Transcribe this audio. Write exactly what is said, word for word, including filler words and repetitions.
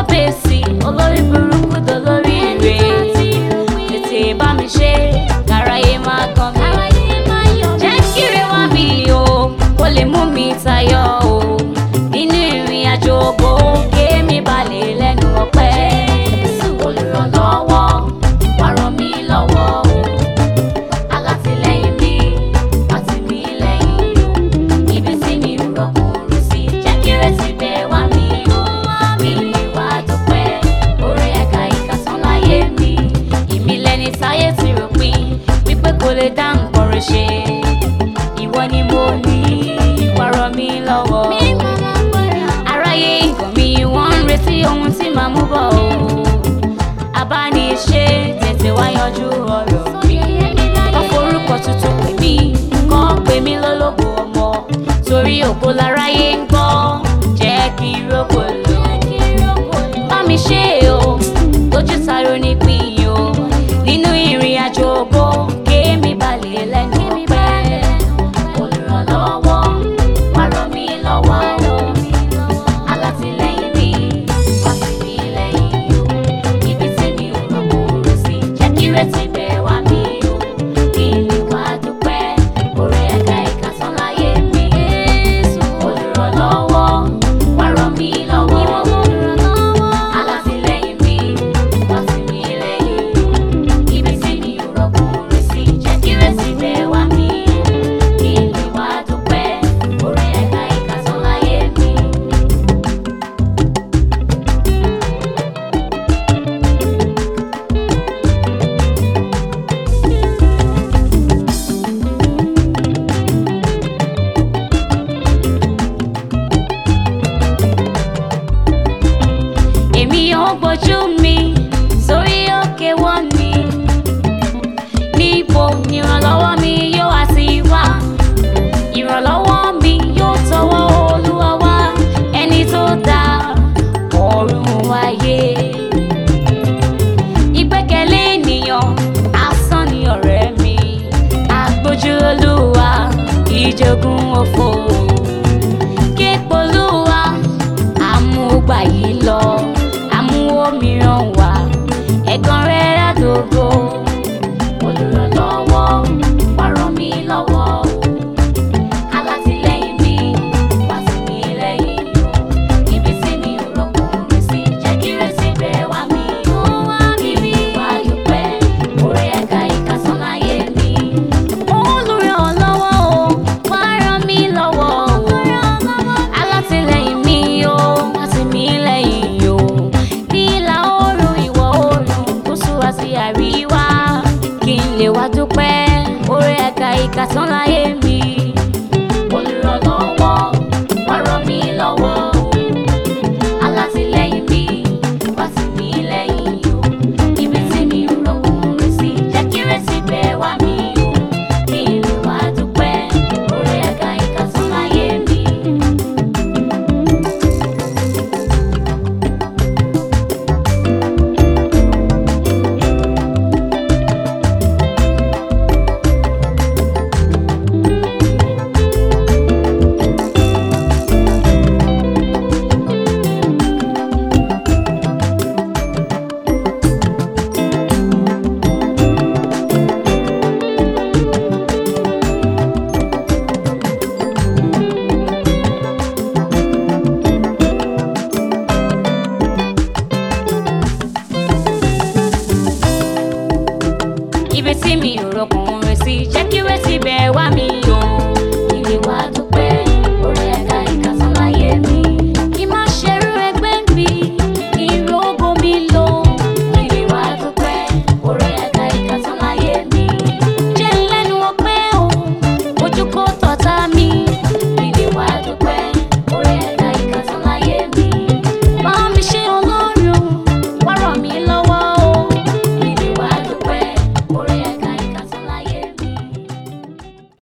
fèsì olórí burúkú dolórí ire tètè bá mi ṣe káráyé máa kàn mí jẹ́ kíre wá mi o kó lè mú mi tayọ o nínú ìrìn àjò ògo kémi balẹ̀ lẹ́nu ọpẹ́ olùrànlọ́wọ́ wá ràn mí lọ́wọ́ o alátìlẹ́yìn mi wá tì mí lẹ́yìn o ibi tí mi ò rọ́kùnrin sí jẹ́ kíre ti bẹ̀ wá mi o mi lè wá dúpẹ́ orí ẹ̀ka ìkàsán láyé mi ìmìlẹ́ni táyé ti rò pin wípé kò lè dá nǹkan rẹ̀ ṣe ìwọ ni mo ní wá ràn mí lọ́wọ́ aráyé nǹkan mi wọ́n ń retí ohun tí màá mú bọ̀ o abániṣe tètè wá yanjú ọ̀rọ̀ mi wọ́n forúkọ tuntun pè mí kàn pè mí lólógo ọmọ torí ògo láráyé ń gbọ́ jẹ́ kí n rógò lò bá mi ṣe o lójú taro ní pín o nínú ìrìn àjò ògo kémi balẹ̀ lẹ́nu ọpẹ́ olùrànlọ́wọ́ wá ràn mí lọ́wọ́ alátìlẹ́yìn mi wá tì mí lẹ́yìn o ibi tí mi ò rọ́kùnrin sí jẹ́ kí retí bẹ̀ wá mi o kí n lè wá dúpẹ́ orí ẹ̀ka ìkàsán láyé mi olùrànlọ́wọ́ wá ràn mí lọ́wọ́ alátìlẹ́yìn mi wá tì mí lẹ́yìn o ibi tí mi ò rọ́kùnrin sí jẹ́ kí retí bẹ̀ wá mi o kí n lè wá dúpẹ́ orí ẹ̀ka ìkàsán láyé mi. Èmi yóò gbójú mi sórí òkè wọn ni níbo ìrànlọ́wọ́ mi yóò wá sí wá ìrànlọ́wọ́ mi yóò tọwọ́ Olúwa wá ẹni tó dá ọ̀run wáyé ìgbẹ́kẹ̀lé ènìyàn asán ni ọ̀rẹ́ mi agbójú Olúwa ìjogún òfò képolúwa àmúgbà yìí lọ àmú òmíràn wá ẹ̀gàn rẹ̀ ládògo olùrànlọ́wọ́ wá ràn mí lọ́wọ́ o alátìlẹ́yìn mi wá tì mí lẹ́yìn o ibi tí mi ò rọ́kùnrin sí jẹ́ kí retí bẹ̀ wá mi o kí mi wá dúpẹ́ orí ẹ̀ka ìkàsán láyé mi olùrànlọ́wọ́ o wá ràn mí lọ́wọ́ o alátìlẹ́yìn mi o wá tì mí lẹ́yìn o ní ìlà oòrùn ìwọ̀ oòrùn gúúsù àti àríwá kí n lè wá dúpẹ́ orí ẹ̀ka ìkàsán láyé mi.